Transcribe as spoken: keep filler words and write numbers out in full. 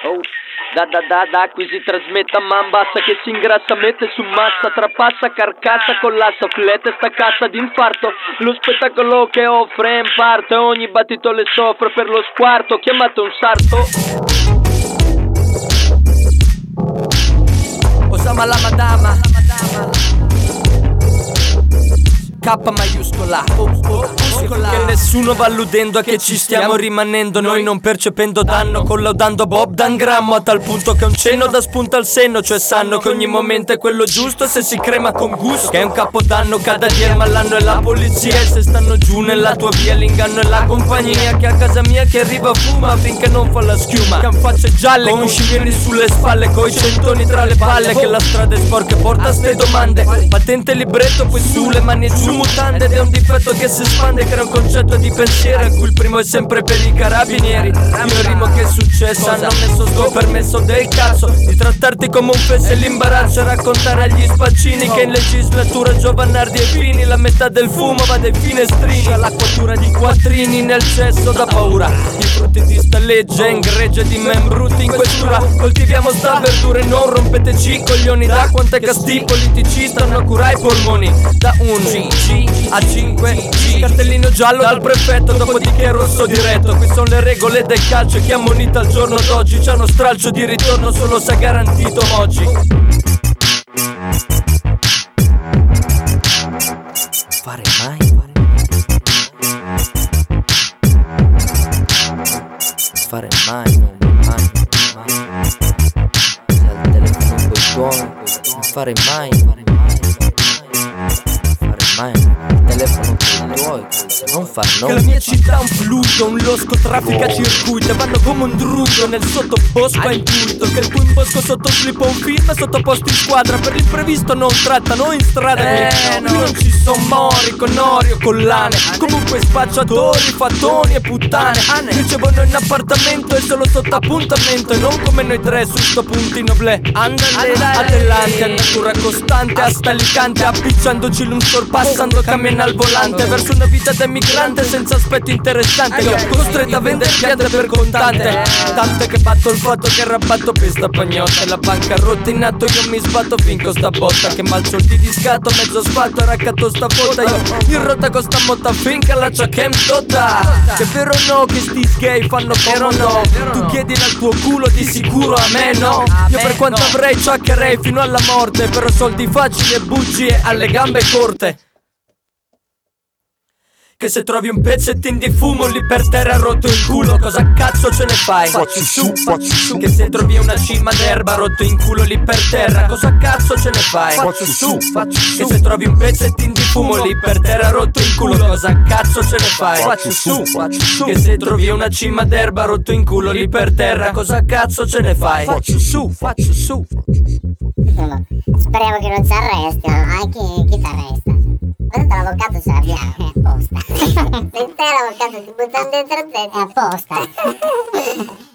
Oh, da da da da, qui si trasmette a man bassa che si ingrassa, mette su massa, trapassa, carcassa, collassa, flette sta cassa d'infarto. Lo spettacolo che offre in parte, ogni battito le soffre per lo squarto, chiamato un sarto. Osama la madama, K maiuscola, oh, oh, che nessuno va alludendo a che ci stiamo rimanendo, noi non percependo danno, collaudando Bob Dan Grammo, a tal punto che un cenno dà spunto al senno, cioè sanno che ogni momento è quello giusto se si crema con gusto, che è un capodanno cada dia ma l'anno è la polizia, e se stanno giù nella tua via l'inganno è la compagnia, che a casa mia che arriva fuma finché non fa la schiuma, che han facce gialle con scimmie sulle spalle, coi centoni tra le palle, che la strada è sporca e porta a ste domande, patente libretto poi su le mani giù mutande, ed è un difetto che si espande, crea un concetto di pensiero in cui il primo è sempre per i carabinieri. Io rimo che è successo, hanno messo sto permesso del cazzo di trattarti come un fesse, l'imbarazzo e raccontare agli spaccini che in legislatura Giovannardi e Fini la metà del fumo va dai finestrini all'acquatura di quattrini nel cesso da paura, i frutti di sta legge ingregge di men brutti in questura, coltiviamo sta verdura e non rompeteci i coglioni, da quante che sti politici stanno a curare i polmoni, da un G a cinque G, cartellino giallo dal prefetto, dopodiché rosso diretto. Qui sono le regole del calcio e chi ammonita al giorno d'oggi c'è uno stralcio di ritorno solo se ha garantito oggi. Fare mai, fare mai, non mai, mai. Se al telefono col suono, non fare mai, fare mai, il telefono con i tuoi, non far no. Che la mia città è un fluido, un losco traffica circuito, vanno come un druido nel sottobosco a intuito, che il tuo imbosco sottoslipa un film e sottoposto in squadra, per l'imprevisto non trattano in strada, eh, no. Non ci son mori con ori o collane, comunque spacciatori, fattoni e puttane, ricevono in appartamento e solo sotto appuntamento, e non come noi tre su sto puntino ble. Andale, adelante, andatura costante, hasta Alicante, appicciandoci l'un sorpasso, passando cammina al volante verso una vita da emigrante senza aspetto interessante, io costretto a vendere piante per contante, tante che batto il fatto che rabatto per sta pagnotta, la bancarotta in atto io mi sbatto finco sta botta, che mal soldi di scatto mezzo sfatto raccatto sta fotta, io in rotta con sta motta finca la ciacca em totta, che vero no che sti gay fanno comodo, tu chiedi al tuo culo di sicuro a me no, io per quanto avrei ciaccherei fino alla morte, però soldi facili e bugie alle gambe corte. Che se trovi un pezzettino di fumo lì per terra rotto in culo, cosa cazzo ce ne fai? Facci su, facci su. Che se trovi una cima d'erba rotto in culo lì per terra, cosa cazzo ce ne fai? Facci su, facci su. Che se trovi un pezzettino di fumo lì per terra rotto in culo, cosa cazzo ce ne fai? Facci su, facci su. Che se trovi una cima d'erba rotto in culo lì per terra, cosa cazzo ce ne fai? Facci su, facci su. Speriamo che non ci arrestino, eh? Chi, chi ti arresta? Guardate l'avvocato ce l'abbiamo, è apposta. Se te l'avvocato ti buttano dentro te, è apposta.